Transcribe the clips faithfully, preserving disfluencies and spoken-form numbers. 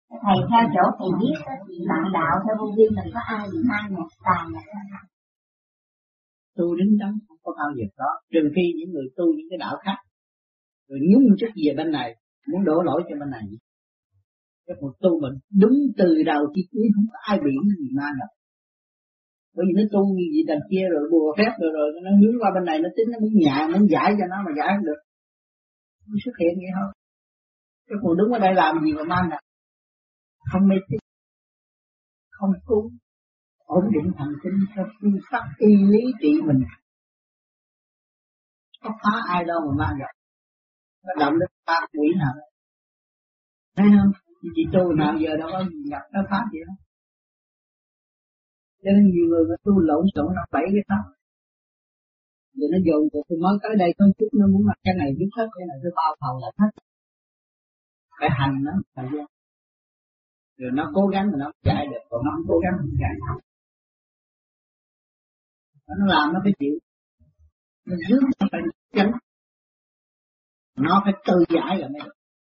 Thầy theo chỗ thầy biết thì bạn đạo theo vô vi mình có ai bị mang nhạc tàn nhạc không? Tu đứng đắn không có bao giờ có, trừ khi những người tu những cái đạo khác rồi nhúng chút về bên này muốn đổ lỗi cho bên này. Cái một tu mình đúng từ đầu chí cuối không có ai bị cái gì mang đâu. Bởi vì nó tu như vậy đằng kia rồi bùa phép rồi rồi nó hướng qua bên này nó tính nó muốn nhại muốn giải cho nó mà giải không được. Nó xuất hiện vậy thôi. Cái còn đứng ở đây làm gì mà mang nè? Không mê tín, không cứu, ổn định thần kinh theo phương pháp y lý trị mình. Có phá ai đâu mà mang được. Nó động đến phá quỷ nào đó. Thấy không? Chị tu nào giờ đâu có gì nhập nó phá gì đâu. Cho nên nhiều người tu lộn xộn nó bảy cái pháp. Rồi nó dồn rồi tôi mới tới đây có chút nó muốn làm cái này biết hết, cái này tôi bao thầu là hết. Phải hành nó thời gian. Rồi nó cố gắng mà nó chạy được, còn nó không cố gắng không chạy không. Nó làm nó phải chịu. Nó dướng nó phải chấn. Nó phải tự giải là mới được.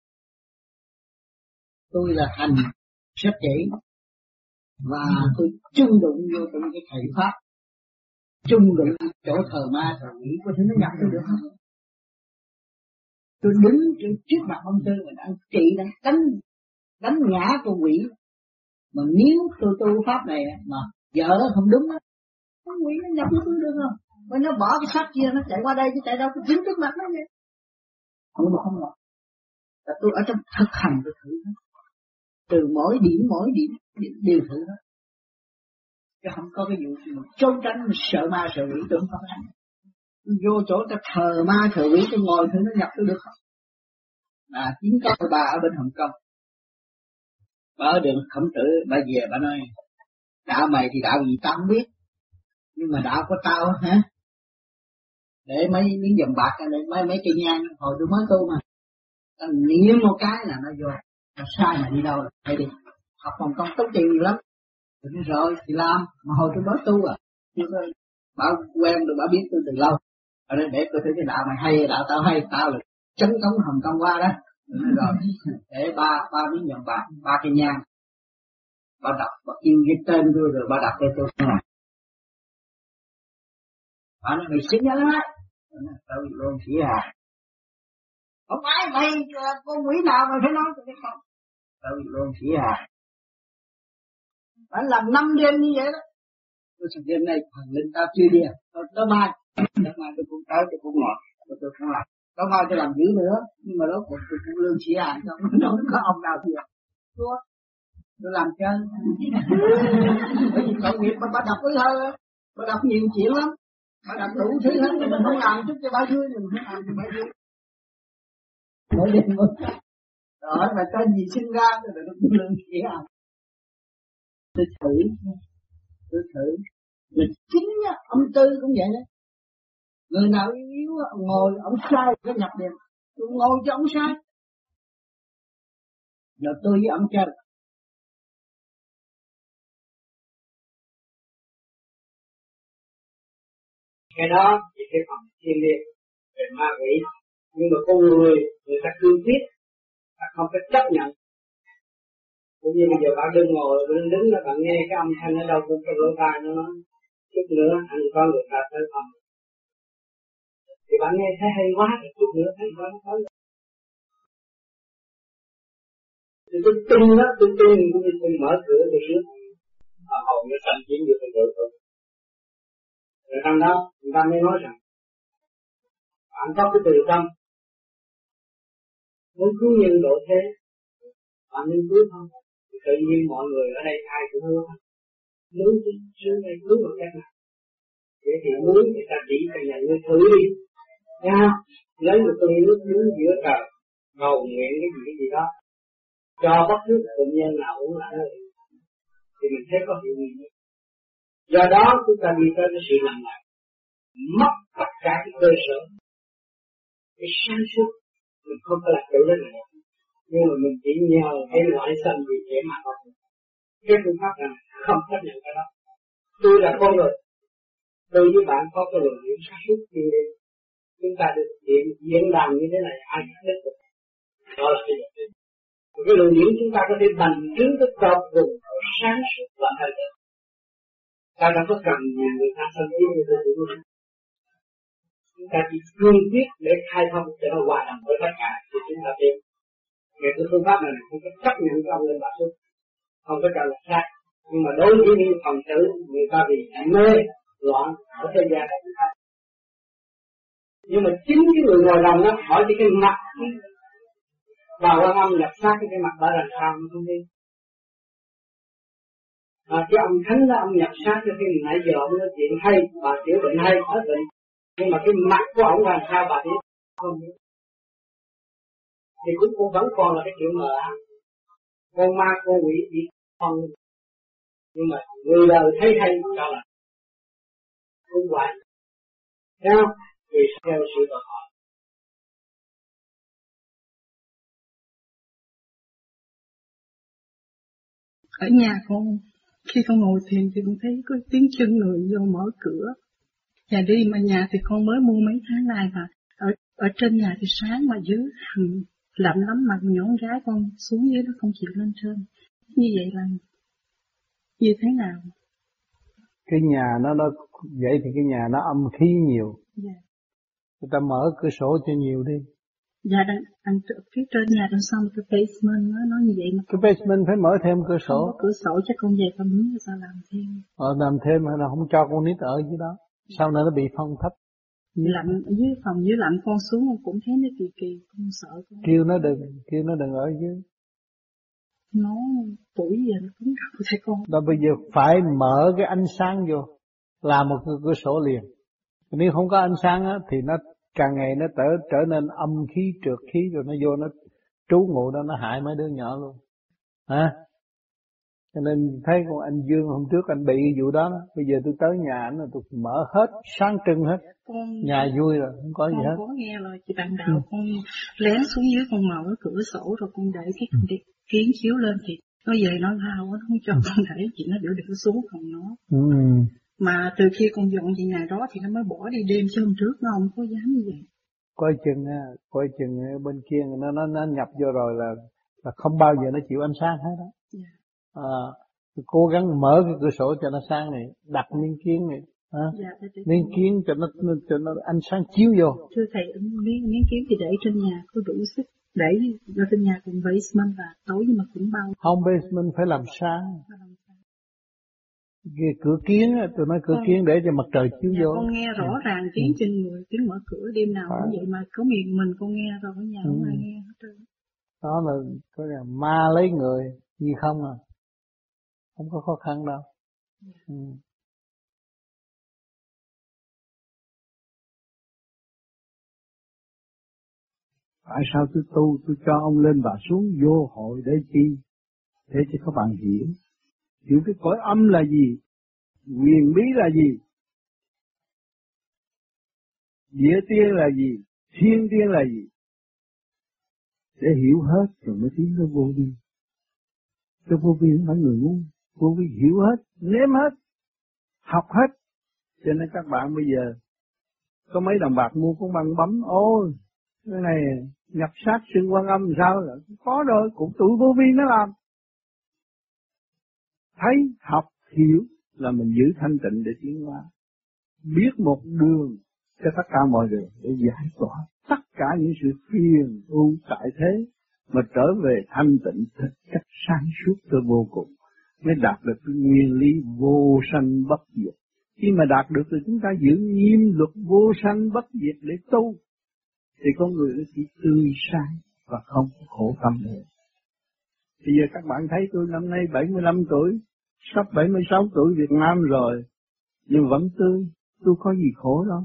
Tôi là hành rất kỹ. Và tôi chung đụng vô trong cái thầy pháp. Chung đụng chỗ thờ ma thờ quỷ. Có thể nó nhập tôi được không? Tôi đứng trước mặt ông Tư và đang trị, đang đánh, đánh ngã con quỷ. Mà nếu tôi tu pháp này mà vợ nó không đúng á, con quỷ nó nhập tôi được không? Mà nó bỏ cái sách kia nó chạy qua đây chứ chạy đâu, tôi đứng trước mặt nó vậy. Không mà không mà. Và tôi ở trong thực hành tôi thử hết. Từ mỗi điểm mỗi điểm đều thử hết. Chứ không có cái vụ mà trốn tránh sợ ma sợ quỷ tôi không có tránh. Vô chỗ ta thờ ma thờ quỷ tôi ngồi thử nó nhập tôi được không? À chính có bà ở bên Hồng Kông. Bà ở đường Khổng Tử, bà về bà nói đạo mày thì đạo gì tao không biết. Nhưng mà đạo của tao hả? Để mấy miếng vòng bạc, để mấy mấy cây nhang, hồi tôi mới tu mà. Tao niệm một cái là nó vô. Nó sai mà đi đâu là phải đi. Học Hồng Kông tốn tiền nhiều lắm. Rồi, rồi thì làm, mà hồi tôi mới tu à. Nhưng mà bà quen rồi, bà biết tôi từ lâu. Ở đây để tôi thấy cái đạo mày hay, đạo tao hay, tao là chấn cống Hồng Kông qua đó. Rồi, để ba, ba miếng vòng bạc, ba cây nhang. Bà đọc, bà kêu cái tên tôi rồi bà đọc cho tôi không à. Bà nói mày xinh nhá đó. Tôi luôn chỉ à. Không phải mày, con quỷ nào mày phải nói cho cái không. Tôi luôn chỉ à. Bà làm năm đêm như vậy đó. Tôi sao đêm nay thằng linh tao chưa đi à. Tôi tới mai, tới mai tôi cũng tới, tôi cũng ngọt, tôi tôi không làm. Tới mai tôi làm dữ nữa, nhưng mà đó tôi cũng lương chỉ à. Nó không có ông nào kia. Tôi tôi làm chơi. Bởi vì tội nghiệp bà, bà đọc với thơ, bà đọc nhiều chuyện lắm, bà đọc đủ thứ hết, mình không làm chút cho bà vui, mình không làm cho bà vui. Mỗi đêm mỗi ngày. Rồi mà tên gì sinh ra rồi được lương chỉ à. Tôi thử, tôi thử. Mình chính á, ông Tư cũng vậy đó. Người nào yếu ngồi, ông sai có nhập điện, tôi ngồi cho ông sai. Rồi tôi với ông chơi. Cái đó chỉ cái phần thiên liêng về ma quỷ, nhưng mà con người người ta cương quyết, ta không phải chấp nhận. Cũng như bây giờ bạn đứng ngồi, bạn đứng đó bạn nghe cái âm thanh ở đâu cũng có lỗ tai nó nói chút nữa anh có người ta tới phòng. Thì bạn nghe thấy hay quá thì chút nữa thấy quá nó tới. Thì tôi tin đó, tôi tin cũng như tôi mở cửa tôi trước. Ở hầu nó thành chiến được tôi rồi thôi. Rồi trong đó, người ta mới nói rằng bạn có cái từ tâm muốn cứu nhân độ thế, bạn nên cứu không? Tự nhiên mọi người ở đây ai cũng muốn muốn xuống đây cứu một cách nào. Vậy thì muốn người ta chỉ cho nhận người thử đi nha, lấy một ly nước uống giữa trời cầu nguyện cái gì cái gì đó cho bất cứ bệnh nhân nào uống lại thì mình thấy có hiệu nghiệm. Do đó chúng ta đi tới cái sự lành lặng, mất tất cả cái cơ sở, cái sáng suốt mình không có làm chủ đến này, nhưng mà mình chỉ nhờ cái loại sanh vì thế mà thôi. Cái phương pháp này không chấp nhận cái đó. Tôi là con người, tôi với bạn có cái luận điểm sáng suốt thiên liêng, chúng ta được diễn diễn đàn như thế này ai cũng biết được. Đó là cái điều Cái luồng điển chúng ta có thể bành trướng tới tột cùng sáng suốt và hơi được. Ta đâu có cần nhiều người ta sân chiếu như tôi cũng nói. Chúng ta chỉ cương quyết để khai thông cho nó hòa đồng với tất cả thì chúng ta biết. Về cái phương pháp này không có chấp nhận cho ông lên bạc xuất, không có cho là sai. Nhưng mà đối với những phần tử người ta vì mê loạn ở thế gian này. Nhưng mà chính cái người ngồi đồng đó hỏi thì cái mặt bà Quan Âm nhập sát cái mặt bà làm sao nó không biết. À, cái ông thánh đó ông nhập sát cho cái nãy giờ ông nói chuyện hay, bà chữa bệnh hay, hết bệnh. Nhưng mà cái mặt của ông làm sao bà biết không biết. Thì cũng cũng vẫn còn là cái chuyện mờ ám. Con ma con quỷ chỉ con. Nhưng mà người đời thấy hay cho là cũng vậy. Thấy không? Vì theo sự đòi hỏi. Ở nhà con, khi con ngồi thiền thì con thấy có tiếng chân người vô mở cửa. Nhà đi mà nhà thì con mới mua mấy tháng nay mà. Ở ở trên nhà thì sáng mà dưới hầm lạnh lắm mà nhón gái con xuống dưới nó không chịu lên trên. Như vậy là như thế nào? Cái nhà nó nó vậy thì cái nhà nó âm khí nhiều. Dạ. Người ta mở cửa sổ cho nhiều đi. Dạ, anh, anh phía trên nhà đằng sau cái basement nó nói như vậy mà. Cái basement phải mở thêm cửa sổ. Không có cửa sổ cho con về con muốn sao làm thêm. Ờ, làm thêm hay là không cho con nít ở dưới đó. Sau này nó bị phong thấp. Lạnh dưới phòng dưới lạnh con xuống con cũng thấy nó kỳ kỳ, con sợ con. Kêu nó đừng, kêu nó đừng ở dưới. Nó tuổi giờ nó cứng đầu thấy con. Đó bây giờ phải mở cái ánh sáng vô, làm một cái cửa sổ liền. Nếu không có ánh sáng á thì nó càng ngày nó trở trở nên âm khí trượt khí rồi nó vô nó trú ngụ đó, nó hại mấy đứa nhỏ luôn. Hả? Cho nên thấy con anh Dương hôm trước anh bị cái vụ đó, đó. Bây giờ tôi tới nhà anh là tôi mở hết, sáng trưng hết. Con, nhà vui rồi, không có con gì hết. Con có nghe lời chị bạn đạo, ừ. con lén xuống dưới con mở cửa sổ rồi con để cái ừ. kiến chiếu lên thì nó về nó lao nó không cho con để chị nó đỡ được xuống phòng nó. Ừ. Mà từ khi con dọn về nhà đó thì nó mới bỏ đi đêm, chứ hôm trước nó không có dám như vậy. Coi chừng á, coi chừng bên kia nó nó nó nhập vô rồi là là không bao giờ nó chịu ánh sáng hết đó. Yeah. À, cố gắng mở cái cửa sổ cho nó sáng này, đặt miếng kiến này, à, dạ, miếng kiến cho nó cho nó ánh sáng chiếu vô. Thưa thầy, miếng miếng kiến thì để trên nhà có đủ sức để ở trên nhà cùng basement và tối nhưng mà cũng bao. Không, basement phải làm sáng. Cái cửa kiến á, tôi nói cửa con, kiến để cho mặt trời chiếu dạ, vô. Con nghe rõ ừ. ràng tiếng ừ. trên người, tiếng mở cửa đêm nào cũng vậy mà có miệng mình con nghe rồi ở nhà ừ. không ai nghe hết trơn. Đó là có là ma lấy người gì không à, không có khó khăn đâu. Yeah. Ừ. Tại sao tôi tu, tôi cho ông lên và xuống vô hội để chi? Để cho các bạn hiểu. Hiểu cái cõi âm là gì? Quyền bí là gì? Địa tiên là gì? Thiên tiên là gì? Để hiểu hết rồi mới tiến tới vô vi. Cho vô vi không phải người ngu. Vô vi hiểu hết, nếm hết, học hết. Cho nên các bạn bây giờ có mấy đồng bạc mua con băng bấm, ôi cái này nhập sát xưng Quan Âm sao là có rồi, cũng tụi vô vi nó làm. Thấy, học, hiểu là mình giữ thanh tịnh để tiến hóa. Biết một đường cho tất cả mọi đường để giải tỏa tất cả những sự phiền ưu tại thế mà trở về thanh tịnh thực chất sáng suốt tới vô cùng, mới đạt được cái nguyên lý vô sanh bất diệt. Khi mà đạt được thì chúng ta giữ nghiêm luật vô sanh bất diệt để tu, thì con người nó chỉ tươi sáng và không khổ tâm nữa. Bây giờ các bạn thấy tôi năm nay bảy mươi lăm tuổi, sắp bảy mươi sáu tuổi Việt Nam rồi, nhưng vẫn tươi, tôi có gì khổ đâu.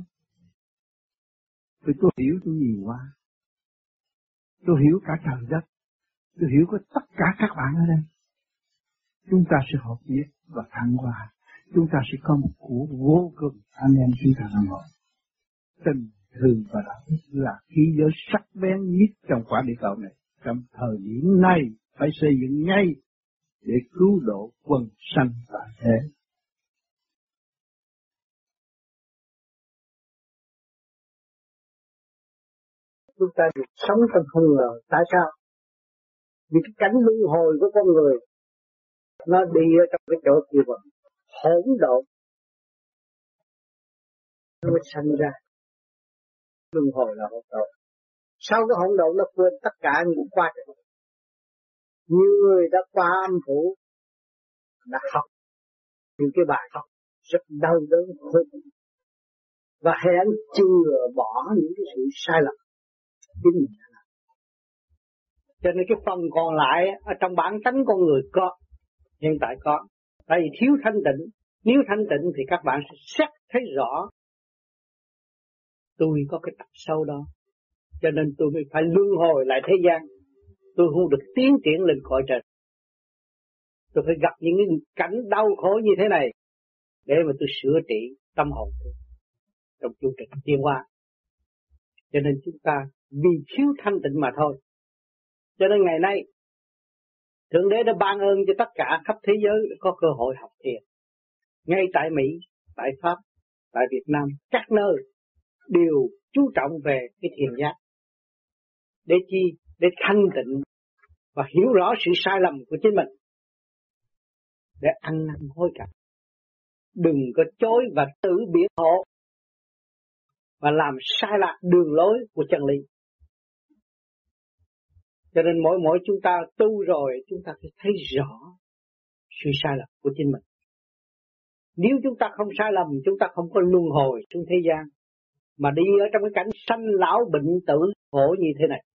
Vì tôi hiểu tôi nhiều quá. Tôi hiểu cả trời đất, tôi hiểu có tất cả các bạn ở đây. Chúng ta sẽ hợp nhất và thăng hoa. Chúng ta sẽ có một của vô cùng anh em chúng ta làm hội. Tình thương và đạo đức là khí giới sắc bén nhất trong quả địa cầu này. Trong thời điểm này phải xây dựng ngay để cứu độ quần sanh tại thế. Chúng ta được sống trong không ngờ. Tại sao? Vì cái cảnh luân hồi của con người nó đi ở trong cái chỗ kia mà hỗn độn nó mới sanh ra. Luân hồi là hỗn độn. Sau cái hỗn độn nó quên tất cả những quá trình. Nhiều người đã qua âm phủ đã học những cái bài học rất đau đớn khổ, và hẹn chừa bỏ những cái sự sai lầm chính mình đã làm. Cho nên cái phần còn lại ở trong bản tánh con người có, hiện tại có. Tại vì thiếu thanh tịnh, nếu thanh tịnh thì các bạn sẽ xét thấy rõ tôi có cái tật sâu đó, cho nên tôi mới phải luân hồi lại thế gian. Tôi không được tiến triển lên cõi trời. Tôi phải gặp những cái cảnh đau khổ như thế này để mà tôi sửa trị tâm hồn tôi trong chu trình tiến hóa. Cho nên chúng ta vì thiếu thanh tịnh mà thôi. Cho nên ngày nay Thượng Đế đã ban ơn cho tất cả khắp thế giới có cơ hội học thiền. Ngay tại Mỹ, tại Pháp, tại Việt Nam, các nơi đều chú trọng về cái thiền giác. Để chi? Để thanh tịnh và hiểu rõ sự sai lầm của chính mình, để ăn năn hối cải. Đừng có chối và tự biện hộ và làm sai lạc đường lối của chân lý. Cho nên mỗi mỗi chúng ta tu rồi, chúng ta phải thấy rõ sự sai lầm của chính mình. Nếu chúng ta không sai lầm, chúng ta không có luân hồi trong thế gian, mà đi ở trong cái cảnh sanh lão bệnh tử khổ như thế này.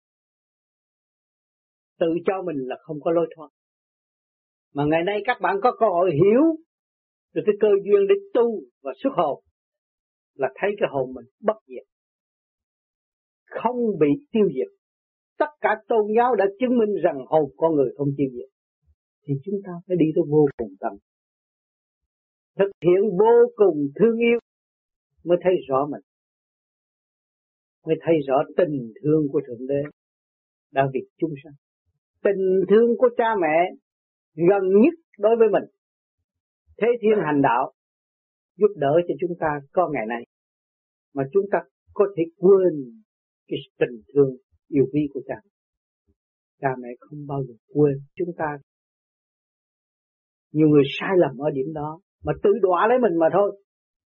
Tự cho mình là không có lối thoát. Mà ngày nay các bạn có cơ hội hiểu được cái cơ duyên để tu và xuất hồn, là thấy cái hồn mình bất diệt, không bị tiêu diệt. Tất cả tôn giáo đã chứng minh rằng hồn con người không tiêu diệt. Thì chúng ta phải đi tới vô cùng tận, thực hiện vô cùng thương yêu, mới thấy rõ mình, mới thấy rõ tình thương của Thượng Đế đã vì chúng sanh. Tình thương của cha mẹ gần nhất đối với mình, thế thiên hành đạo giúp đỡ cho chúng ta có ngày nay, mà chúng ta có thể quên cái tình thương yêu quý của cha. Cha mẹ không bao giờ quên chúng ta. Nhiều người sai lầm ở điểm đó mà tự đọa lấy mình mà thôi.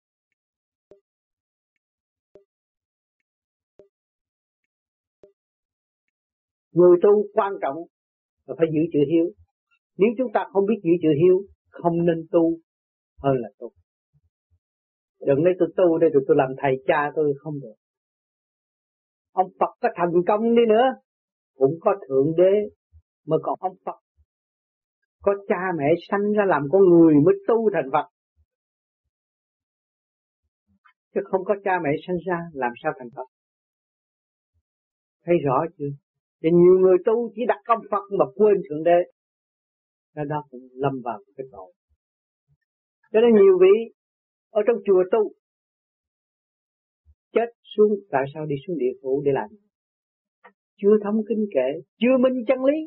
Người tu quan trọng là phải giữ chữ hiếu. Nếu chúng ta không biết giữ chữ hiếu, không nên tu hơn là tu. Đừng nói tôi tu đây rồi tôi làm thầy cha tôi, không được. Ông Phật có thành công đi nữa cũng có Thượng Đế, mà còn ông Phật có cha mẹ sanh ra làm con người mới tu thành Phật, chứ không có cha mẹ sanh ra làm sao thành Phật. Thấy rõ chưa? Thì nhiều người tu chỉ đặt ông Phật mà quên Thượng Đế, cái đó cũng lâm vào cái tội. Cho nên nhiều vị ở trong chùa tu chết xuống, tại sao đi xuống địa phủ để làm? Chưa thấm kinh kệ, chưa minh chân lý,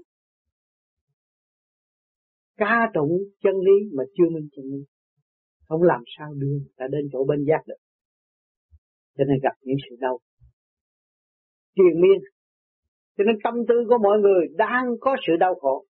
ca tụng chân lý mà chưa minh chân lý, không làm sao đưa người ta đến chỗ bên giác được. Cho nên gặp những sự đau triền miên. Cho nên tâm tư của mọi người đang có sự đau khổ,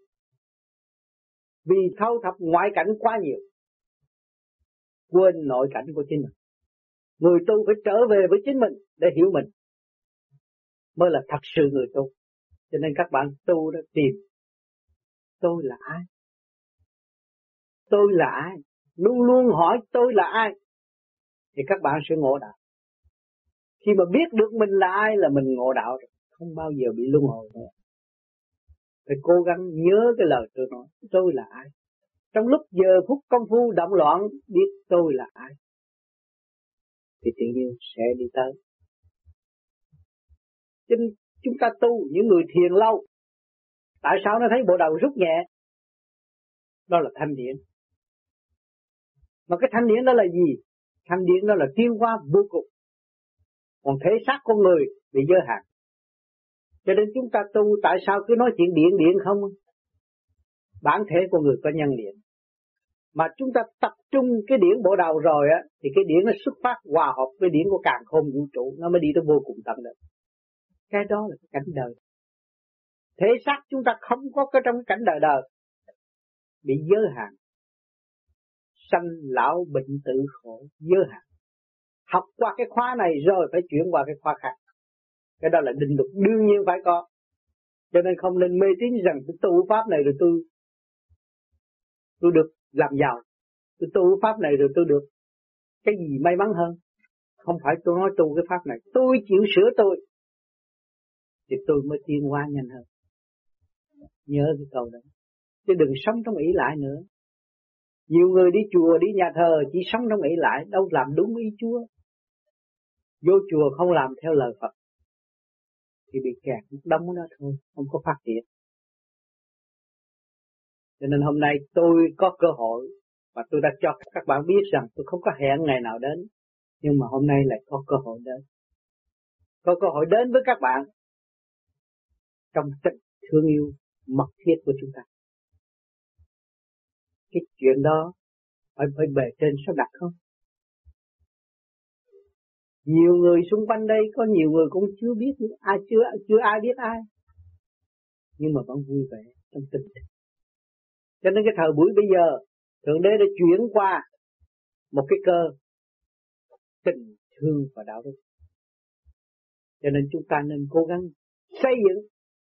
vì thâu thập ngoại cảnh quá nhiều, quên nội cảnh của chính mình. Người tu phải trở về với chính mình để hiểu mình, mới là thật sự người tu. Cho nên các bạn tu đã tìm tôi là ai, tôi là ai, luôn luôn hỏi tôi là ai, thì các bạn sẽ ngộ đạo. Khi mà biết được mình là ai là mình ngộ đạo rồi, không bao giờ bị luân hồi nữa. Phải cố gắng nhớ cái lời tôi nói, tôi là ai. Trong lúc giờ phút công phu động loạn, biết tôi là ai, thì tự nhiên sẽ đi tới. Cho nên chúng ta tu, những người thiền lâu, tại sao nó thấy bộ đầu rút nhẹ? Đó là thanh điển. Mà cái thanh điển đó là gì? Thanh điển đó là tiến hóa vô cùng. Còn thể xác con người bị giới hạn. Cho nên chúng ta tu tại sao cứ nói chuyện điện điện không? Bản thể của người có nhân điện. Mà chúng ta tập trung cái điển bộ đầu rồi á, thì cái điển nó xuất phát hòa hợp với điển của càn khôn vũ trụ, nó mới đi tới vô cùng tận được. Cái đó là cái cảnh đời. Thể xác chúng ta không có cái trong cảnh đời đời, bị giới hạn, sanh lão bệnh tử khổ giới hạn. Học qua cái khóa này rồi phải chuyển qua cái khóa khác. Cái đó là định luật đương nhiên phải có. Cho nên không nên mê tín rằng tôi tu pháp này rồi tôi tôi được làm giàu, tôi tu pháp này rồi tôi được cái gì may mắn hơn. Không phải tôi nói tu cái pháp này, tôi chịu sửa tôi thì tôi mới tiến hóa nhanh hơn. Nhớ cái câu đó, chứ đừng sống trong ỷ lại nữa. Nhiều người đi chùa, đi nhà thờ chỉ sống trong ỷ lại, đâu làm đúng ý Chúa. Vô chùa không làm theo lời Phật thì bị kẹt một đống đó thôi, không có phát triển. Cho nên hôm nay tôi có cơ hội và tôi đã cho các bạn biết rằng tôi không có hẹn ngày nào đến, nhưng mà hôm nay lại có cơ hội đến. Có cơ hội đến với các bạn trong tình thương yêu mật thiết của chúng ta. Cái chuyện đó phải phải bề trên sắp đặt không? Nhiều người xung quanh đây, có nhiều người cũng chưa biết, ai chưa chưa ai biết ai, nhưng mà vẫn vui vẻ trong tình. Cho nên cái thời buổi bây giờ, Thượng Đế đã chuyển qua một cái cơ tình thương và đạo đức. Cho nên chúng ta nên cố gắng xây dựng,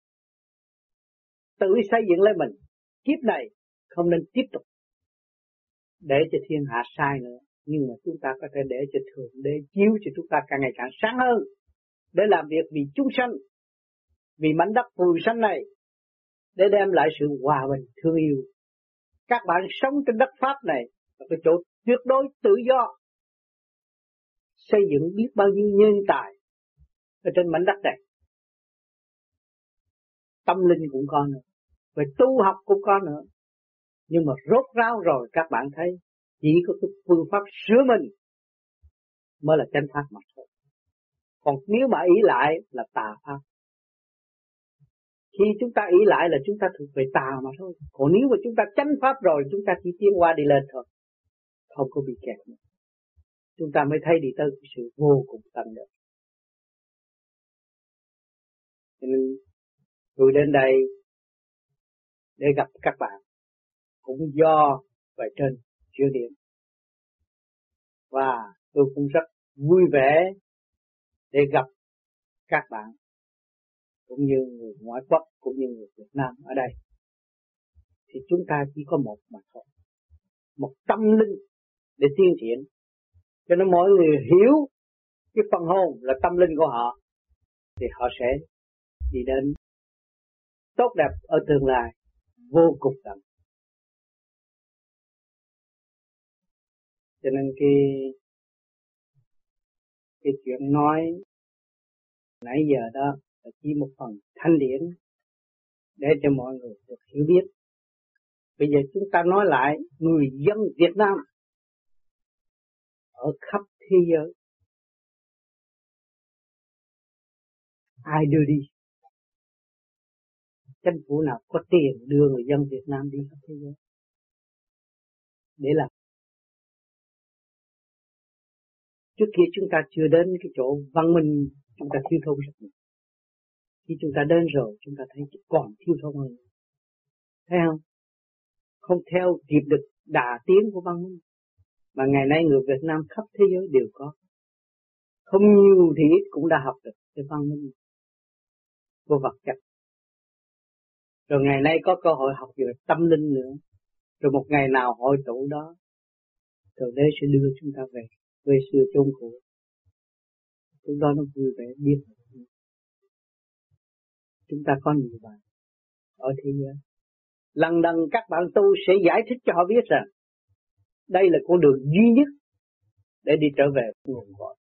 tự xây dựng lấy mình. Kiếp này không nên tiếp tục để cho thiên hạ sai nữa, nhưng mà chúng ta có thể để cho Thượng Đế chiếu cho chúng ta càng ngày càng sáng hơn, để làm việc vì chúng sanh, vì mảnh đất phù sanh này, để đem lại sự hòa bình thương yêu. Các bạn sống trên đất Pháp này là cái chỗ tuyệt đối tự do, xây dựng biết bao nhiêu nhân tài ở trên mảnh đất này. Tâm linh cũng có nữa, về tu học cũng có nữa. Nhưng mà rốt ráo rồi các bạn thấy chỉ có cái phương pháp sửa mình mới là chánh pháp mà thôi. Còn nếu mà ý lại là tà pháp. Khi chúng ta ý lại là chúng ta thuộc về tà mà thôi. Còn nếu mà chúng ta chánh pháp rồi, chúng ta chỉ tiến qua đi lên thôi, không có bị kẹt nữa. Chúng ta mới thấy đi tới cái sự vô cùng tận được. Cho nên tôi đến đây để gặp các bạn cũng do về trên chứa điện, và tôi cũng rất vui vẻ để gặp các bạn cũng như người ngoại quốc cũng như người Việt Nam ở đây. Thì chúng ta chỉ có một mà thôi, một tâm linh để tiến triển. Cho nên mọi người hiểu cái phần hồn là tâm linh của họ thì họ sẽ đi đến tốt đẹp ở tương lai vô cùng tận. Cho nên cái cái chuyện nói nãy giờ đó là chỉ một phần thanh điển để cho mọi người được hiểu biết. Bây giờ chúng ta nói lại người dân Việt Nam ở khắp thế giới, ai đưa đi? Chính phủ nào có tiền đưa người dân Việt Nam đi khắp thế giới để làm? Trước kia chúng ta chưa đến cái chỗ văn minh, chúng ta thiếu thốn rất nhiều. Khi chúng ta đến rồi, chúng ta thấy còn thiếu thốn hơn. Thấy không? Không theo kịp được đà tiến của văn minh. Mà ngày nay người Việt Nam khắp thế giới đều có. Không nhiều thì ít cũng đã học được cái văn minh của vật chất. Rồi ngày nay có cơ hội học về tâm linh nữa. Rồi một ngày nào hội tụ đó, Thượng Đế sẽ đưa chúng ta về về xưa chốn cũ. Chúng ta nó vui vẻ biết. Chúng ta có nhiều bạn ở thế giới. Lần lần các bạn tu sẽ giải thích cho họ biết rằng đây là con đường duy nhất để đi trở về nguồn cội.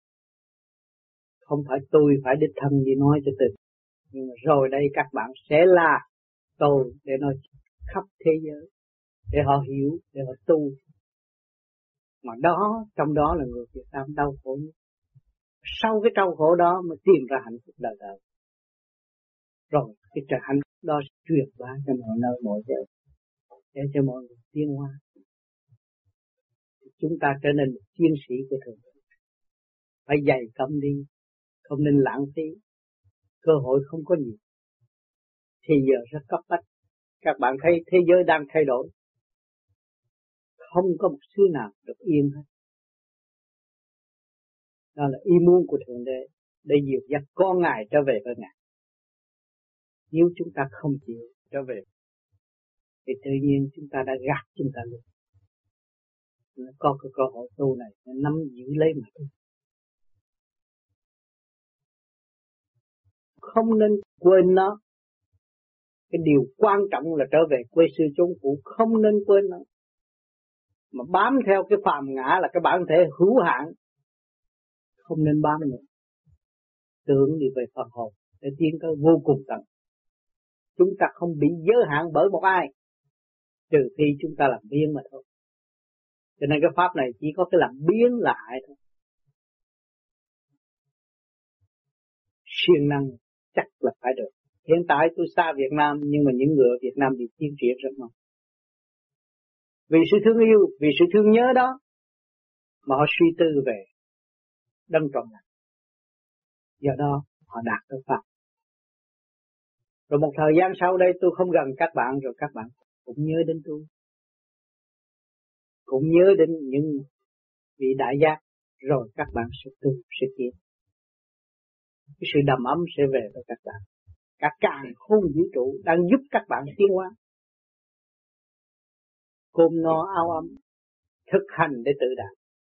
Không phải tôi phải đích thân đi nói cho từng, nhưng mà rồi đây các bạn sẽ là tôi để nói khắp thế giới, để họ hiểu, để họ tu. Mà đó, trong đó là người Việt Nam đau khổ nhất. Sau cái đau khổ đó mới tìm ra hạnh phúc đời đời. Rồi cái trời hạnh phúc đó sẽ truyền bá cho mọi nơi mọi chỗ, để cho mọi người tiến hóa. Chúng ta trở nên một chiến sĩ của Thượng Đế. Phải dày công đi, không nên lãng phí. Cơ hội không có nhiều. thì giờ rất cấp bách. Các bạn thấy thế giới đang thay đổi, không có một xứ nào được yên hết. Đó là ý muốn của Thượng Đế để dìu dắt con Ngài trở về với Ngài. Nếu chúng ta không chịu trở về thì tự nhiên chúng ta đã gạt chúng ta luôn. Nó có cái cơ hội tu này nó nắm giữ lấy mà thôi. Không nên quên nó. Cái điều quan trọng là trở về quê xưa chốn cũ, không nên quên nó. Mà bám theo cái phàm ngã là cái bản thể hữu hạn, không nên bám nữa. Tưởng đi về phần hồn để tiến tới vô cùng tận. Chúng ta không bị giới hạn bởi một ai, trừ khi chúng ta làm biến mà thôi. Cho nên cái pháp này chỉ có cái làm biến là hại thôi. Siêng năng chắc là phải được. Hiện tại tôi xa Việt Nam, nhưng mà những người ở Việt Nam thì tiến triển rất mong. Vì sự thương yêu, vì sự thương nhớ đó mà họ suy tư về đấng trọn lành. Do đó họ đạt được pháp. Rồi một thời gian sau đây tôi không gần các bạn, rồi các bạn cũng nhớ đến tôi, cũng nhớ đến những vị đại giác, rồi các bạn sẽ tu sẽ tiến. Cái sự đầm ấm sẽ về với các bạn. Cả càn khôn vũ trụ đang giúp các bạn tiến hóa. Cơm no áo ấm, thực hành để tự đạt.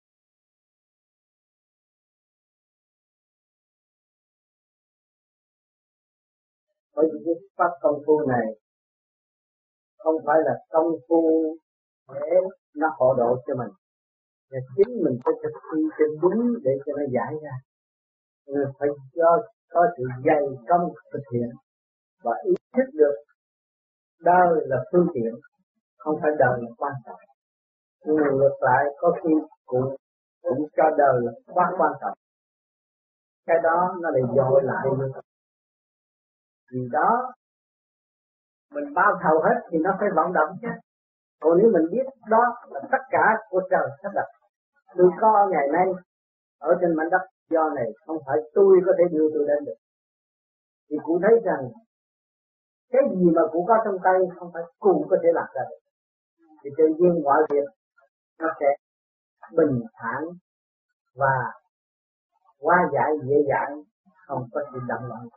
Bởi vì cái pháp công phu này không phải là công phu để nó hộ độ cho mình, và chính mình phải thực thi cho đúng để cho nó giải ra. Nên phải do có sự dày công thực hiện và ý thức được đời là phương tiện, không phải đời là quan trọng. Nhưng ngược lại có khi cũng cũng cho đời là quá quan trọng. Cái đó nó lại dội lại nữa. Vì đó mình bao thầu hết thì nó phải vận động chứ. Còn nếu mình biết đó là tất cả của trời sắp đặt, tôi có ngày nay ở trên mảnh đất do này không phải tôi có thể đưa tôi đến được. Thì cụ thấy rằng cái gì mà cụ có trong tay không phải cụ có thể làm ra được. Thì tự nhiên mọi việc nó sẽ bình thản và hóa giải dễ dàng, không có sự động loạn.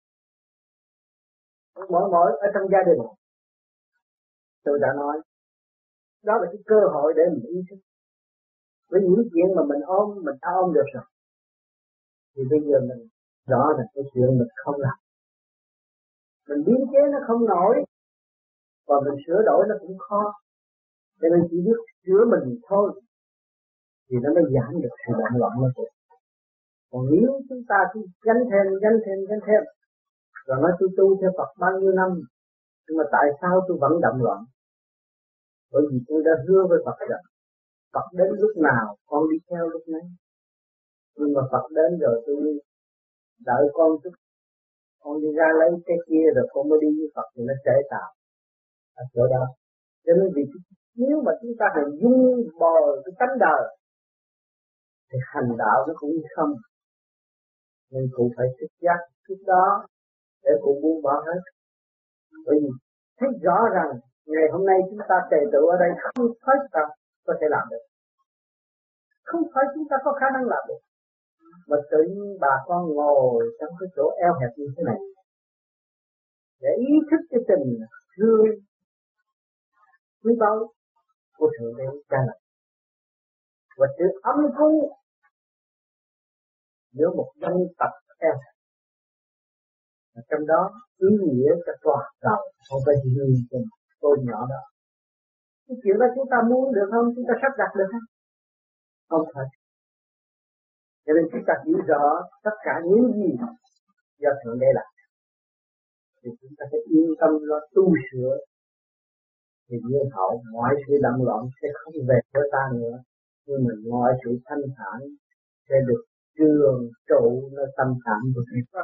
Mỗi mỗi ở trong gia đình tôi đã nói đó là cái cơ hội để mình ý thức. Với những chuyện mà mình ôm mình đã ôm được rồi thì bây giờ mình rõ là cái chuyện mình không làm, mình biến chế nó không nổi và mình sửa đổi nó cũng khó, cho nên chỉ biết sửa mình thôi thì nó mới giảm được sự động loạn nó thôi. Còn nếu chúng ta cứ gánh thêm gánh thêm gánh thêm rồi nói tôi tu theo Phật bao nhiêu năm nhưng mà tại sao tôi vẫn động loạn? Bởi vì tôi đã hứa với Phật rằng Phật đến lúc nào con đi theo lúc nấy. Nhưng mà Phật đến rồi tôi đợi con chút, con đi ra lấy cái kia rồi con mới đi với Phật thì nó trễ tạo ở chỗ đó. Cho nên vì nếu mà chúng ta phải dung bò cái tánh đời thì hành đạo nó cũng không. Nên cụ phải thức giác trước đó để cụ buông bỏ hết. Bởi vì thấy rõ rằng ngày hôm nay chúng ta tề tựu ở đây không phải ta có thể làm được, không phải chúng ta có khả năng làm được, mà tự nhiên bà con ngồi trong cái chỗ eo hẹp như thế này để ý thức cái tình thương quý báu của Thượng Đế Cha Lành và sự ấm cúng giữa một dân tộc eo hẹp. Trong đó ý nghĩa cho toàn cầu, không phải chỉ riêng cho tôi nhỏ đó. Cái chuyện đó chúng ta muốn được không? Chúng ta sắp đặt được không? Không phải. Cho nên chúng ta hiểu rõ tất cả những gì do Thượng Đế làm thì chúng ta sẽ yên tâm lo tu sửa. Thì nhiên hậu mọi sự động loạn sẽ không về với ta nữa, nhưng mà mọi sự thanh thản sẽ được trường trụ nơi tâm thản của Thầy Pháp.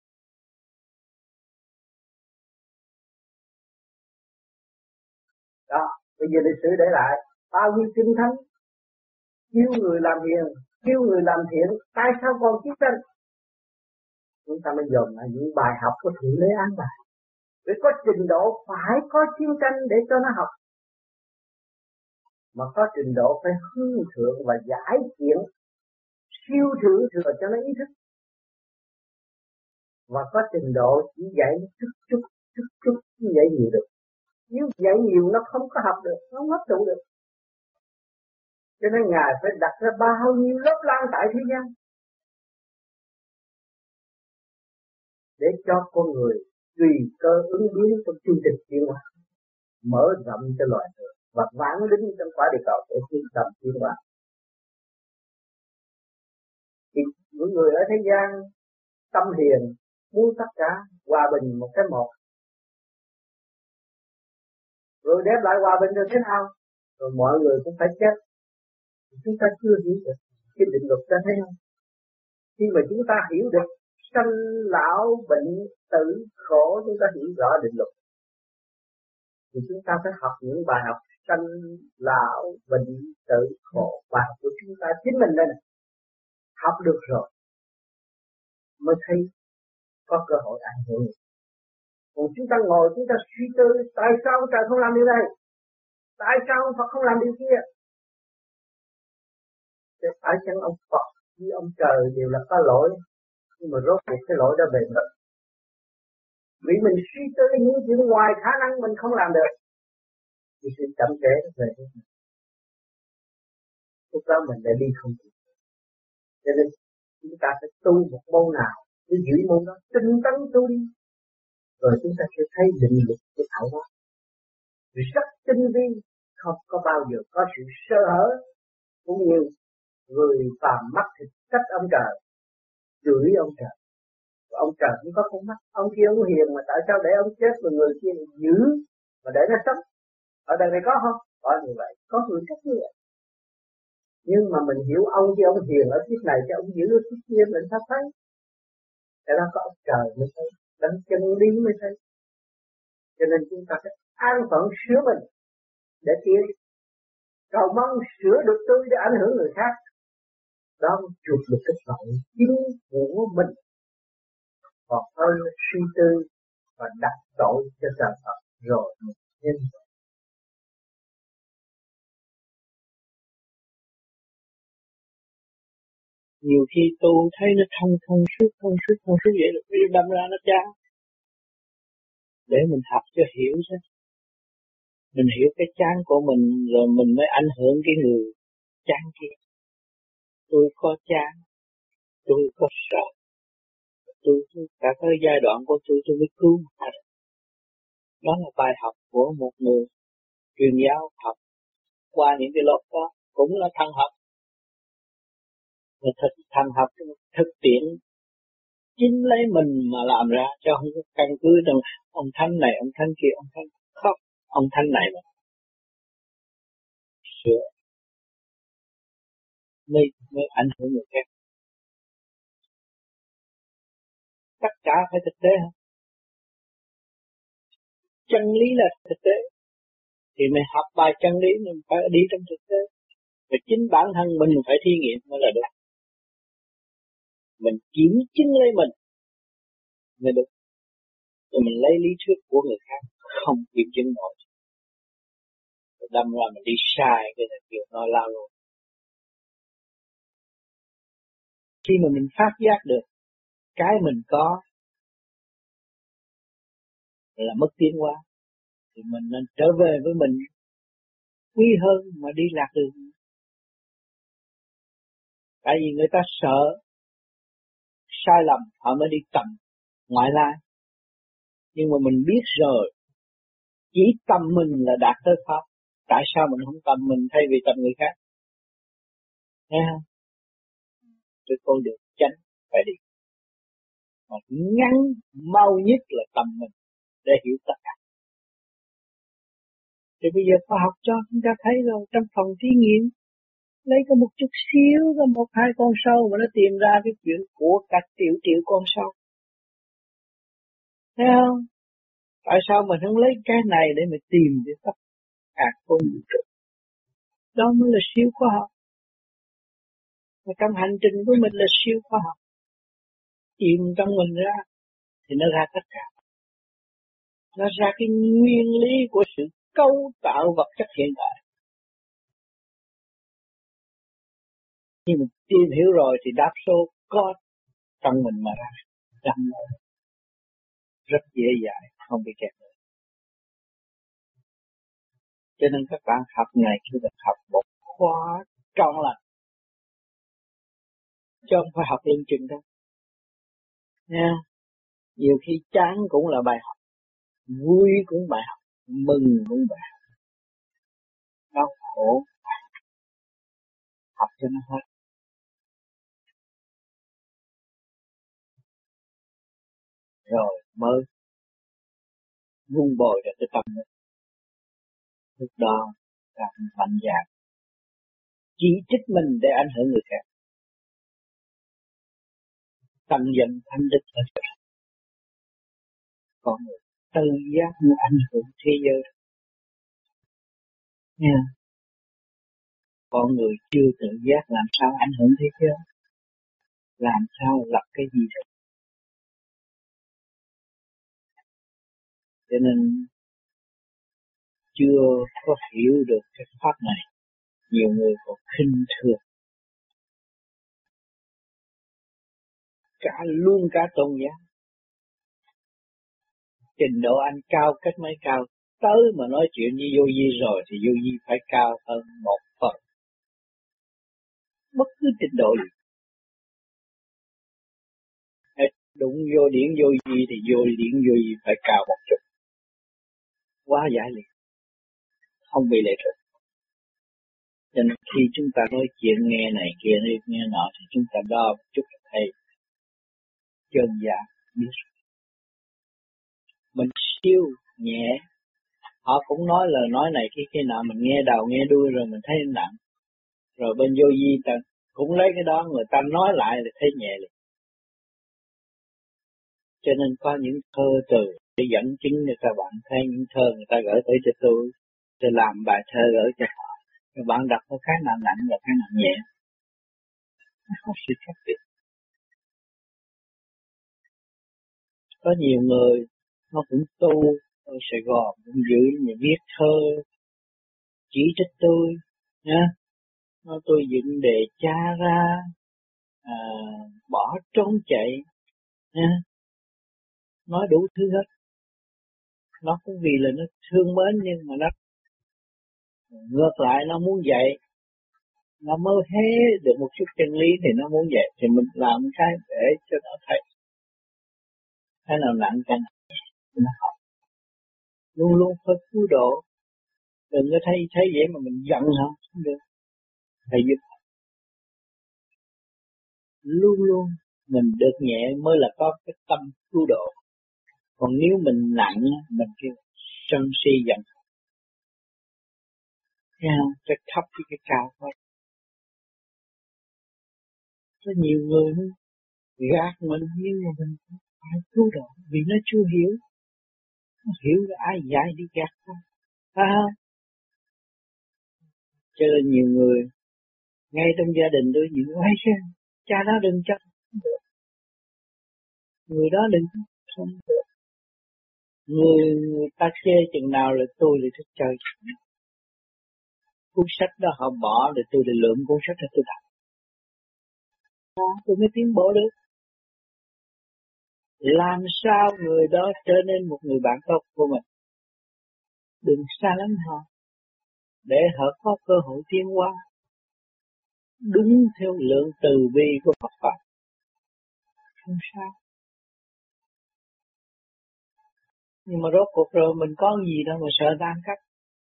Đó, bây giờ lịch sử để lại bao nhiêu kinh thánh kêu người làm hiền, kêu người làm thiện, tại sao còn chiến tranh? Chúng ta mới dồn lại những bài học của Thượng Đế an bài Để có trình độ phải có chiến tranh để cho nó học. Mà có trình độ phải hương thượng và giải chuyện siêu thượng thừa cho nó ý thức. Và có trình độ chỉ dạy chút chút chút chút chứ dạy nhiều được. Nếu dạy nhiều nó không có học được, nó không hấp thụ được. Cho nên Ngài phải đặt ra bao nhiêu lớp lan tại thế gian để cho con người tùy cơ ứng biến trong chương trình tiến hóa, mở rộng cho loài người và vãng linh trong quả địa cầu để tiến tầm tiến hóa. Thì những người ở thế gian tâm hiền muốn tất cả hòa bình một cái một, rồi đem lại hòa bình được thế nào? Rồi mọi người cũng phải chết. Chúng ta chưa hiểu được cái định luật đó, thấy không? Khi mà chúng ta hiểu được sanh lão bệnh tử khổ, chúng ta hiểu rõ định luật, thì chúng ta phải học những bài học sanh lão bệnh tử khổ, bài học của chúng ta chính mình đây này. Học được rồi mới thấy có cơ hội ảnh hưởng. Còn chúng ta ngồi chúng ta suy tư tại sao trời không làm điều này, tại sao Phật không làm điều kia, thì phải chăng ông Phật với ông trời đều là có lỗi, nhưng mà rốt cuộc cái lỗi đó về mình. Vì mình suy tư những chuyện ngoài khả năng mình không làm được, thì sự chậm trễ nó về với mình. Lúc đó mình lại đi không kịp. Cho nên chúng ta phải tu một môn nào, cứ giữ môn đó, tinh tấn tu đi, rồi chúng ta sẽ thấy định luật của tạo hóa rất tinh vi, không có bao giờ có sự sơ hở. Cũng như người phàm mắt thì trách ông trời, chửi ông trời, và ông trời cũng có con mắt, ông kia ông hiền mà tại sao để ông chết và người kia giữ mà để nó sống? Ở đây này có không? Có như vậy, có người trách như vậy. Nhưng mà mình hiểu ông kia ông hiền ở kiếp này, chứ ông giữ ở kiếp kia mình sao thấy? Cái đó có ông trời mới thấy, đánh chân lý mới thấy. Cho nên chúng ta phải an phận sửa mình để tiến, cầu mong sửa được tôi để ảnh hưởng người khác. Đó chuộc được cái tội chính của mình, còn hơn suy tư và đặt tội cho trời Phật rồi nhân. Nhiều khi tu thấy nó thông thông suốt thông suốt thông suốt vậy rồi đâm ra nó chán. Để mình học cho hiểu chứ. Mình hiểu cái chán của mình rồi mình mới ảnh hưởng cái người chán kia. Tôi có chán, tôi có sợ, tôi, tôi cả cái giai đoạn của tôi tôi mới cứu mình. Đó là bài học của một người truyền giáo học qua những cái lớp đó, cũng là thân học. Và thực thân học thực tiễn chính lấy mình mà làm ra, cho không có căn cứ rằng ông thánh này, ông thánh kia, ông thánh không, ông thánh này mà sửa mới mới ảnh hưởng người khác. Tất cả phải thực tế không? Chân lý là thực tế, thì mình học bài chân lý mình phải đi trong thực tế. Và chính bản thân mình phải thí nghiệm mới là được. Mình kiểm chứng lấy mình mới được. Rồi mình lấy lý thuyết của người khác không kiểm chứng nổi. Rồi đâm ra mình đi sai cái này kiểu nói lao luôn. Khi mà mình phát giác được cái mình có là mất tiến hóa, thì mình nên trở về với mình quý hơn mà đi lạc đường. Tại vì người ta sợ sai lầm họ mới đi cầm ngoại lai. Nhưng mà mình biết rồi, chỉ tâm mình là đạt tới Pháp. Tại sao mình không tâm mình thay vì tâm người khác? Thấy không? Cái con đường chánh phải đi. Mà ngắn mau nhất là tâm mình để hiểu tất cả. Thì bây giờ khoa học cho chúng ta thấy rồi, trong phòng thí nghiệm lấy có một chút xíu, có một hai con sâu mà nó tìm ra cái chuyện của cả triệu triệu con sâu. Thấy không? Tại sao mình không lấy cái này để mình tìm được tất cả con vũ. Đó mới là siêu khoa học. Và trong hành trình của mình là siêu khoa học. Tìm trong mình ra thì nó ra tất cả. Nó ra cái nguyên lý của sự cấu tạo vật chất hiện tại. Khi mình tìm hiểu rồi thì đáp số có trong mình mà ra. Trong rồi. Rất dễ dãi, không bị kẹt nữa. Cho nên các bạn học này khi được học một khóa trọn lành. Chứ không phải học lưng chừng đâu. Nha. Nhiều khi chán cũng là bài học. Vui cũng bài học. Mừng cũng bài học. Đau khổ. Học cho nó hết. Rồi mới vun bồi ra cái tâm mình. Lúc đó là mạnh dạn chỉ trích mình để ảnh hưởng người khác. Tâm danh thanh đích là sự. Còn người tự giác như ảnh hưởng thế giới. Nha. Con người chưa tự giác làm sao ảnh hưởng thế giới. Làm sao lập cái gì được. Cho nên chưa có hiểu được cái pháp này. Nhiều người còn khinh thường. Cả luôn cả tôn giáo. Trình độ anh cao cách mấy cao. Tới mà nói chuyện với vô vi rồi thì vô vi phải cao hơn một phần. Bất cứ trình độ gì. Đụng vô điển vô vi thì vô điển vô vi phải cao một chút. Quá giải liền. Không bị lệ thuộc. Cho nên khi chúng ta nói chuyện nghe này kia nghe nọ thì chúng ta đo một chút là thấy chân giả biết. Mình siêu nhẹ. Họ cũng nói lời nói này khi khi nào mình nghe đầu nghe đuôi rồi mình thấy nặng. Rồi bên vô vi ta cũng lấy cái đó người ta nói lại là thấy nhẹ liền. Cho nên có những thơ từ để dẫn chứng cho các bạn thấy những thơ người ta gửi tới cho tôi. Tôi làm bài thơ gửi cho họ. Các bạn đọc có cái nào nặng và cái nào nhẹ. Nó có sự khác biệt. Có nhiều người nó cũng tu ở Sài Gòn cũng giữ những viết thơ chỉ trích tôi nha. Nó tôi dựng đề cha ra à, bỏ trốn chạy nha. Nói đủ thứ hết. Nó cũng vì là nó thương mến nhưng mà nó ngược lại nó muốn dạy. Nó mới hé được một chút chân lý thì nó muốn dạy. Thì mình làm cái để cho nó thấy. Cái nào nặng cái nào nó học. Luôn luôn phải cứu độ. Đừng có thấy thấy vậy mà mình giận hả? Không được. Thầy giúp. Luôn luôn mình được nhẹ mới là có cái tâm cứu độ. Còn nếu mình nặng mình kêu sân si giận. Thấy không? Cái thấp với cái cao thôi. Có nhiều người gạt mình nhưng mà mình phải cứu độ vì nó chưa hiểu. Nó hiểu là ai dạy đi gạt thôi. Phải không? Cho nên nhiều người ngay trong gia đình tôi nhiều người hay xem cha đó đừng chấp không được. Người đó đừng không được. Người, người ta chê chừng nào là tôi lại thích chơi. Cuốn sách đó họ bỏ để tôi để lượm cuốn sách đó tôi đọc. Đó, tôi mới tiến bộ được. Làm sao người đó trở nên một người bạn tốt của mình. Đừng xa lánh họ. Để họ có cơ hội tiến hóa. Đúng theo lượng từ bi của Phật Pháp. Không sao. Nhưng mà rốt cuộc rồi mình có gì đâu mà sợ tan cắt.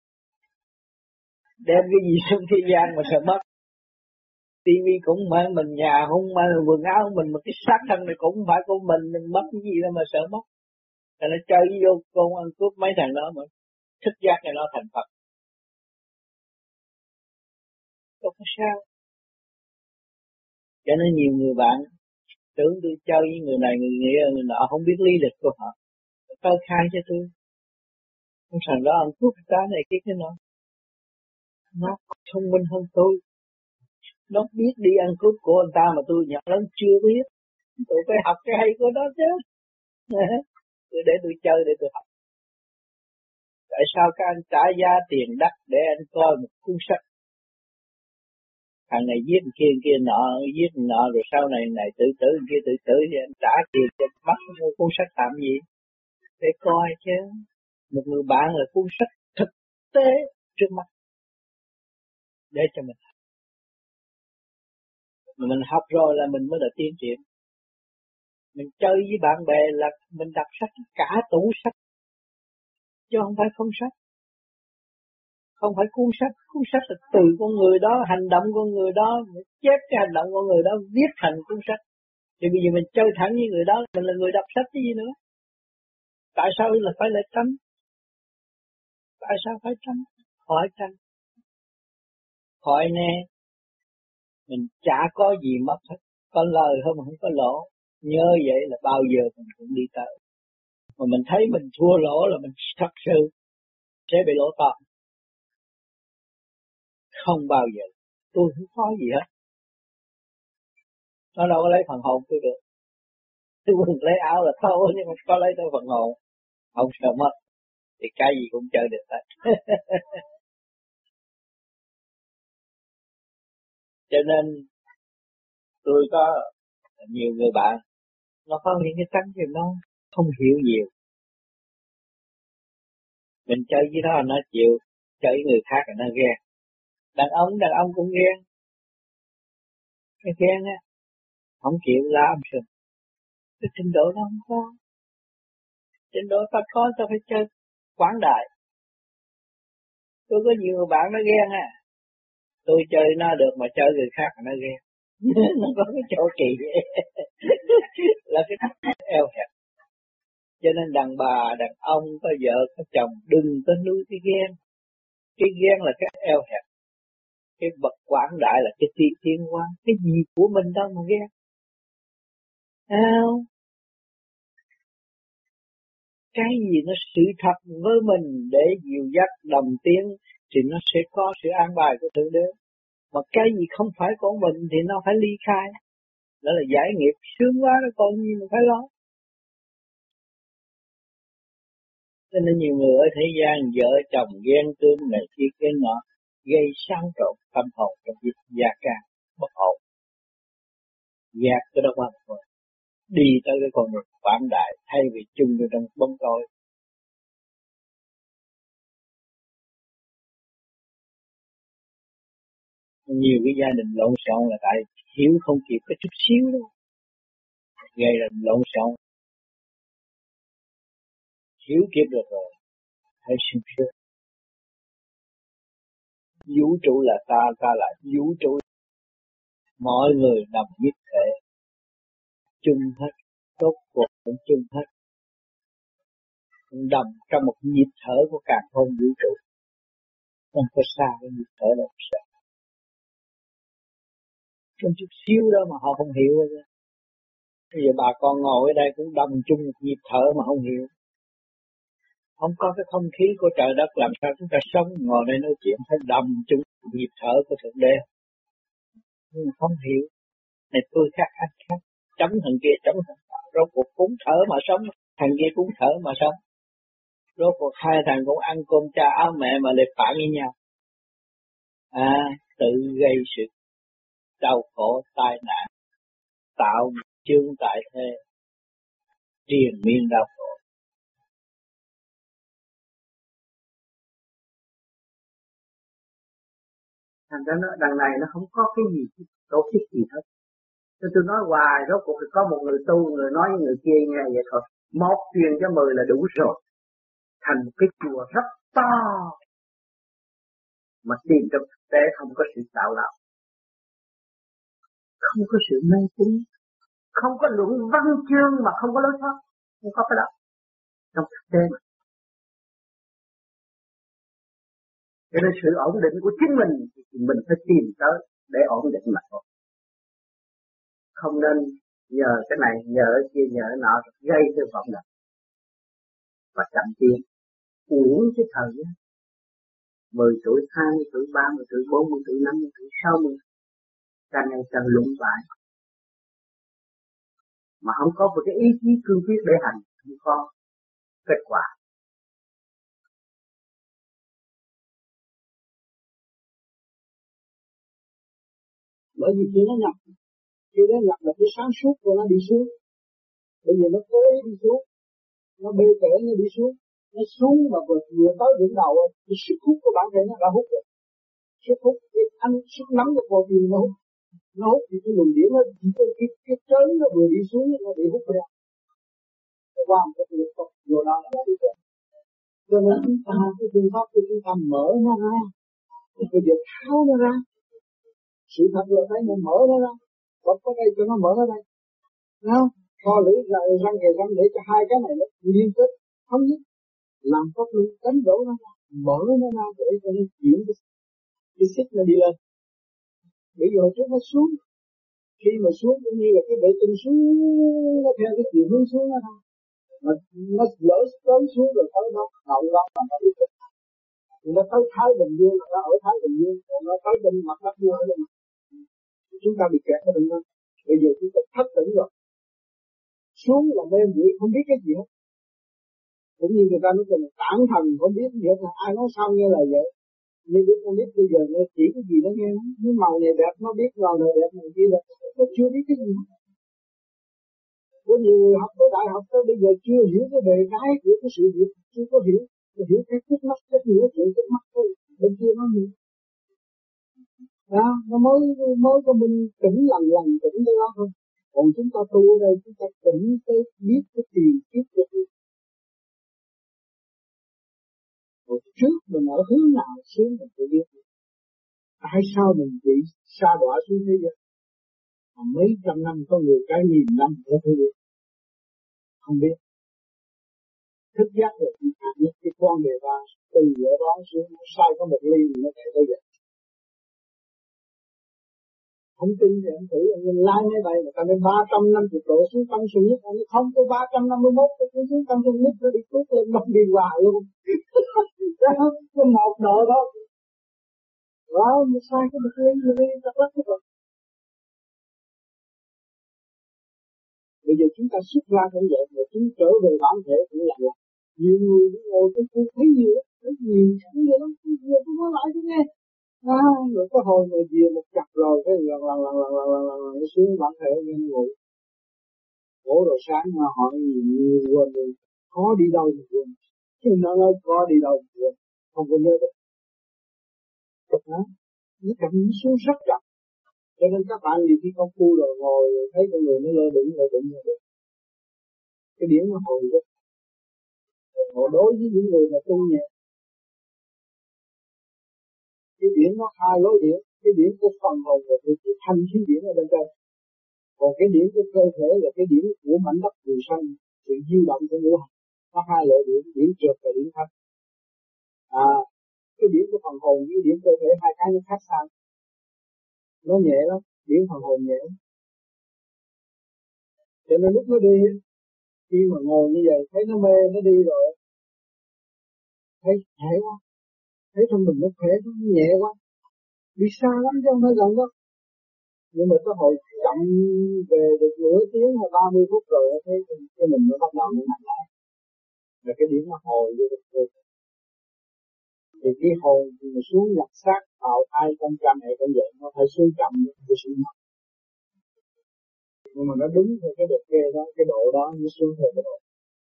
Đem cái gì trong thế gian mà sợ mất. tivi cũng phải mình, nhà không phải, quần áo của mình, mà cái xác thân này cũng phải của mình, mình mất cái gì đâu mà sợ mất. Rồi nó chơi vô con ăn cướp mấy thằng đó mà thức giác này nó thành Phật. Không có sao. Cho nên nhiều người bạn tưởng tôi chơi với người này người nghĩa người nọ không biết lý lịch của họ. Tôi khai cho tôi. Con thằng đó ăn cướp cái này cái cái nọ. Nó thông minh hơn tôi. Nó biết đi ăn cướp của anh ta mà tôi nhận lắm chưa biết. Tôi phải học cái hay của nó chứ. Tôi để tôi chơi để tôi học. Tại sao các anh trả giá tiền đắt để anh coi một cuốn sách? Thằng này giết kia kia nọ, giết nọ rồi sau này này tự tử kia tự tử thì anh trả tiền cho bắt mua cuốn sách làm gì? Để coi chứ. Một người bạn là cuốn sách thực tế trước mắt để cho mình. Mà mình học rồi là mình mới là tiến triển. Mình chơi với bạn bè là mình đọc sách cả tủ sách, chứ không phải không sách. Không phải cuốn sách, cuốn sách là từ con người đó, hành động con người đó, chép cái hành động con người đó, viết thành cuốn sách. Thì bây giờ mình chơi thẳng với người đó, mình là người đọc sách cái gì nữa? Tại sao là phải lại tránh? Tại sao phải tránh? Khỏi tránh. Khỏi nè. Mình chả có gì mất hết. Có lời không không có lỗ. Nhớ vậy là bao giờ mình cũng đi tới. Mà mình thấy mình thua lỗ là mình thật sự sẽ bị lỗ to. Không bao giờ. Tôi không có gì hết. Nó đâu có lấy phần hồn tôi được. Tôi quần lấy áo là thôi, nhưng mà có lấy tới phần hồn. Không sợ mất. Thì cái gì cũng chơi được hết. Cho nên tôi có nhiều người bạn, nó có những cái tánh thì nó không hiểu nhiều. Mình chơi với nó là nó chịu, chơi với người khác là nó ghen. Đàn ông đàn ông cũng ghen. Cái ghen á, không chịu la âm sừng. Cái trình độ nó không có. Trình độ ta có ta phải chơi quảng đại. Tôi có nhiều bạn nó ghen à. Tôi chơi nó được mà chơi người khác nó ghen. Nó có cái chỗ kỳ vậy. Là cái eo hẹp. Cho nên đàn bà, đàn ông, có vợ, có chồng đừng có nuôi cái ghen. Cái ghen là cái eo hẹp. Cái bậc quảng đại là cái tiên tiến hóa. Cái gì của mình đâu mà ghen. Sao? Cái gì nó sự thật với mình để dìu dắt đồng tiến thì nó sẽ có sự an bài của Thượng Đế. Mà cái gì không phải của mình thì nó phải ly khai. Đó là giải nghiệp sướng quá nó còn gì mà phải lo. Cho nên nhiều người ở thế gian vợ chồng ghen tương này kia cái nọ gây xáo trộn tâm hồn trong việc gia can bất ổn. Gạt cái đó qua một đi tới cái con đường quảng đại thay vì chung vô trong bóng tối. Nhiều cái gia đình lộn xộn là tại hiểu không kịp cái chút xíu đó, gây ra lộn xộn. Hiểu kịp được rồi, hãy sung sướng. Vũ trụ là ta, ta là vũ trụ. Mọi người nằm nhất thể, chung hết, tốt cuộc cũng chung hết. Đầm trong một nhịp thở của càn khôn vũ trụ. Không có xa cái nhịp thở đâu sợ. Trong chút xíu đó mà họ không hiểu rồi. Bây giờ bà con ngồi ở đây cũng đồng chung một nhịp thở mà không hiểu. Không có cái không khí của trời đất làm sao chúng ta sống, ngồi đây nói chuyện phải đồng chung một nhịp thở của Thượng Đế. Nhưng mà không hiểu. Này tôi khác anh khác. Chống thằng kia chống thằng kia. Rốt cuộc cũng thở mà sống. Thằng kia cũng thở mà sống. Rốt cuộc hai thằng cũng ăn cơm cha áo mẹ mà lại phản với nhau. À, tự gây sự đau khổ, tai nạn, tạo chương tại thế, triền miên đau khổ. Thành ra nó đằng này nó không có cái gì tổ chức gì hết. Cho tôi nói hoài, rốt cuộc có một người tu, người nói với người kia nghe vậy thôi. Một truyền cho mười là đủ rồi. Thành một cái chùa rất to. Mà tìm trong thực tế không có sự tạo lập. Không có sự mê tín. Không có luận văn chương mà không có lối thoát. Không có cái đó. Trong thực tế mà. Cho nên sự ổn định của chính mình thì mình phải tìm tới để ổn định mà thôi. Không nên nhờ cái này, nhờ cái kia, nhờ cái nọ gây cho vọng động. Và chậm tiến. Uổng cái thời gian. mười tuổi, hai mươi tuổi, ba mươi tuổi, bốn mươi tuổi, năm mươi tuổi, sáu mươi. Càng ngày càng lụng bại. Mà không có một cái ý chí cương quyết để hành. Không có kết quả. Bởi vì khi nó nhập, khi nó nhập là cái sáng suốt của nó đi xuống. Bây giờ nó cố đi xuống, nó bê trễ nó đi xuống, nó xuống mà vừa, vừa tới đỉnh đầu, cái sức hút của bản thể nó đã hút rồi. Sức hút, cái anh sức nắm của cô tim nó hút, nó hút thì cái luồng điển nó chỉ có cái cái trớn nó vừa đi xuống nó bị hút ra. Nó qua một cái lực tốt, vừa đó nó đi ra. Cho nên chúng ta cái phương pháp của chúng ta mở nó ra, bây giờ tháo nó ra. Sự thật là thấy nó mở nó ra, bật cái đây cho nó mở nó đây, thấy không? Kho lưỡi là răng kề răng để cho hai cái này nó liên kết thống nhất, làm pháp luân đánh đổ nó ra, mở nó ra để cho nó chuyển cái cái xích nó đi lên. Bây giờ trước nó xuống, khi mà xuống cũng như là cái bệ tinh xuống, nó theo cái chiều hướng xuống đó thôi. Mà nó lỡ tới xuống rồi tới nó động đó mà nó đi được. Thì nó tới Thái Bình Dương là nó ở Thái Bình Dương, còn nó tới bên mặt đất vua ở đây. Chúng ta bị kẹt ở bên đó. Bây giờ chúng ta thất tỉnh rồi. Xuống là mê muội không biết cái gì hết. Cũng như người ta nói là tản thần không biết gì hết, ai nói sao nghe là vậy. Nhưng đứa con biết bây giờ nó chỉ cái gì nó nghe, cái màu này đẹp nó biết màu này đẹp này kia là nó chưa biết cái gì. Có nhiều người học tới đại học tới bây giờ chưa hiểu cái bề cái của cái sự việc, chưa có hiểu, chưa hiểu cái trước mắt, cái nghĩa chuyện trước mắt thôi, bên kia nó hiểu. Đó, nó mới mới cho mình tỉnh lần lần tỉnh tới đó thôi. Còn chúng ta tu ở đây chúng ta tỉnh tới biết cái tiền kiếp của mình. Rồi trước mình ở hướng nào xuống mình phải biết. Tại sao mình bị sa đọa xuống thế gian? Mà mấy trăm năm có người cái nghìn năm nữa thôi biết. Không biết. Thức giác được những cái quan đề ra từ ở đó xuống sai có một ly nó chạy tới vậy. Không tin thì anh thử anh lái máy bay mà ta đến ba trăm năm mươi độ xuống tăng xuống nhất, anh không có ba trăm năm mươi mốt tôi xuống tăng xuống nhất nó đi tuốt lên nó đi hoài luôn. Cái một độ đó. Đó, mình sai cái một ly một ly ta lắc cái rồi. Bây giờ chúng ta xuất ra cũng vậy, mà chúng trở về bản thể cũng là vậy. Nhiều người ngồi tôi tôi thấy nhiều, thấy nhiều, thấy nhiều lắm, nhiều tôi nói lại chứ nghe. À, rồi có hồi mà về một chặt rồi, cái lần lần lần lần lần lần lần lần xuống bản thể nên ngồi. Ngủ rồi sáng mà hỏi nhiều nhiều quên rồi, có đi đâu thì quên. Chứ nó nói có đi đâu thì quên, không có nhớ được. Đó, nó chậm xuống rất chậm. Cho nên các bạn nhiều khi công phu rồi ngồi rồi thấy con người nó lơ đỉnh lơ đỉnh lơ đỉnh. Cái điển nó hồi rất. Còn đối với những người mà tu nhẹ, cái điển nó hai lối điển, cái điển của phần hồn và cái thanh khí điển ở bên trên. Còn cái điển của cơ thể là cái điển của mảnh đất người sanh, sự diêu động của ngũ hành. Có hai loại điển, điển trượt và điển thanh. À, cái điển của phần hồn với điển cơ thể hai cái nó khác sao? Nó nhẹ lắm, điển phần hồn nhẹ. Cho nên lúc nó đi, khi mà ngồi như vậy, thấy nó mê, nó đi rồi, thấy nhẹ quá, thấy trong mình nó khỏe, nó nhẹ quá, đi xa lắm chứ không phải gần đó. Nhưng mà cái hồi chậm về được nửa tiếng hay ba mươi phút rồi, thấy cái mình nó bắt đầu nó nặng lại, là cái điểm nó hồi vô được được. Thì cái hồn mà xuống nhập xác vào ai trong cha mẹ cũng vậy, nó phải xuống chậm để xuống mất. Nhưng mà nó đúng theo cái đợt kê đó, cái độ đó nó xuống theo cái độ.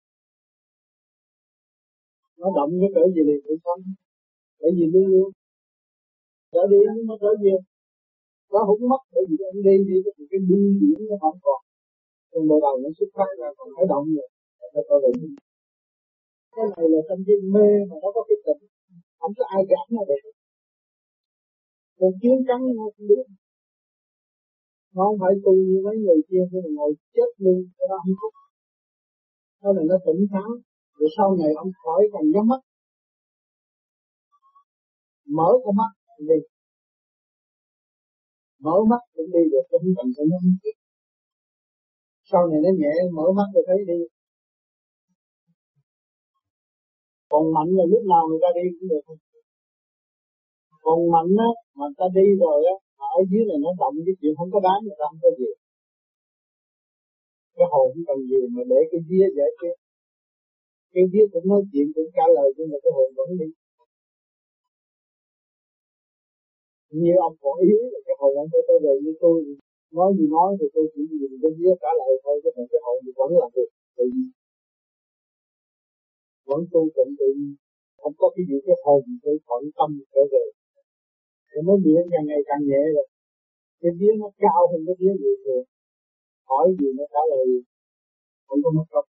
Nó động cái cỡ gì liền cũng không, bởi vì luôn luôn trở đi nhưng mà trở về nó không mất, bởi vì anh đi đi thì cái đi điểm nó không còn, còn bộ đầu nó xuất phát ra còn phải động rồi, phải coi lại. Cái này là trong cái mê mà nó có cái tỉnh, không có ai gạt nó được. Còn chiến trắng nó không biết, nó không phải tu như mấy người kia khi mà ngồi chết luôn, nó không có. Sau này nó tỉnh táo, rồi sau này ông khỏi còn nhắm mắt, mở con mắt đi, mở mắt cũng đi được, không cần phải nhắm mắt. Sau này nó nhẹ, mở mắt rồi thấy đi. Còn mạnh là lúc nào người ta đi cũng được. Còn mạnh á, mà người ta đi rồi á, mà ở dưới này nó động cái chuyện không có đáng, người ta không có gì. Cái hồn không cần gì mà để cái vía vậy chứ. Cái vía cũng nói chuyện, cũng trả lời, nhưng mà cái hồn vẫn đi. Như ông còn yếu, cái hồi anh tôi tôi về như tôi nói gì nói thì tôi chỉ dùng cái vía trả lời thôi, chứ còn cái hồn thì vẫn làm được, tự nhiên vẫn tu tịnh tự nhiên, không có cái gì cái hồn tôi thuận tâm trở về, thì mới biến càng ngày càng nhẹ rồi, cái vía nó cao hơn cái vía gì thường, hỏi gì nó trả lời, không có mất công.